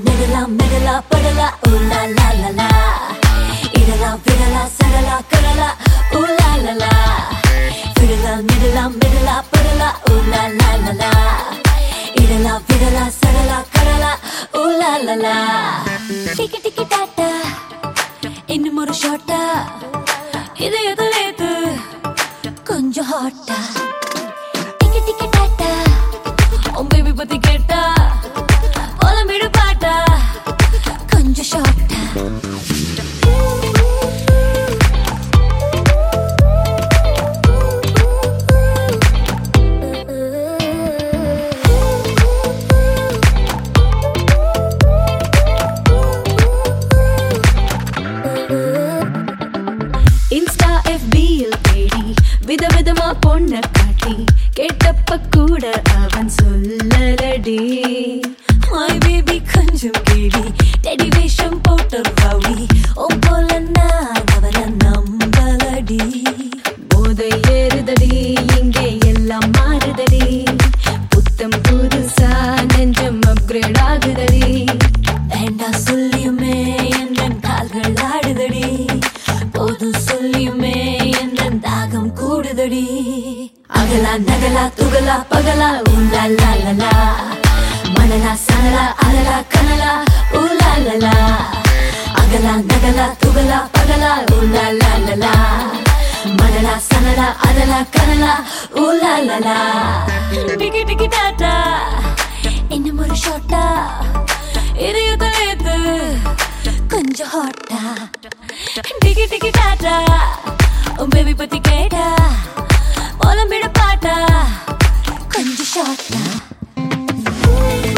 மெடலா படலா ஊலா லா லா லா. இடலா விடலா சடலா கடலா ஊலா லா லா. விடலா மெடலா படலா ஊலா லா லா லா. இடலா விடலா சடலா கடலா ஊலா லா லா. டிக்கி டிக்கி டாட்டா இன்னும் ஒரு ஷாட்டா. இது எதுலேது கொஞ்சம் ஹாட்டா. டிக்கி டிக்கி டாட்டா உன் பேபி பத்தி கேட்டா ஒலம்பிடு பாட்டா கொஞ்சம் ஷாட்டா. இன்ஸ்டா FBயில் தேடி விதவிதமா பொண்ண காட்டி கேட்டப்ப கூட அவன் சொல்லலடி. My baby கொஞ்சம் கேடி டெடி வேஷம் போட்ட ரவுடி. உன் போல நான் அவனை நம்பலடி. போதை ஏறுதடி இங்கே எல்லாம் மாறுதடி. புத்தம் புதுசா நெஞ்சம் அப்கிரேட் ஆகுதடி. வேண்டா சொல்லியுமே என் கால்கள் ஆடுதடி. போதும் சொல்லியுமே என் தாகம் கூடுதடி. அகலா நகலா துகலா பகலா ஊலா லா லா லா. மணலா சனலா அலலா கனலா ஊலா லா லா. அகலா நகலா துகலா பகலா ஊலா லா லா லா. மணலா சனலா அலலா கனலா ஊலா லா லா. டிக்கி டிக்கி டாட்டா இன்னும் ஒரு ஷாட்டா. இது கொஞ்சம் ஹாட்டா. டிக்கி டிக்கி டாட்டா உன் பேபி பத்தி கேட்டா ஒலம்பிடு பாட்டா கொஞ்சம் ஷாட்டா.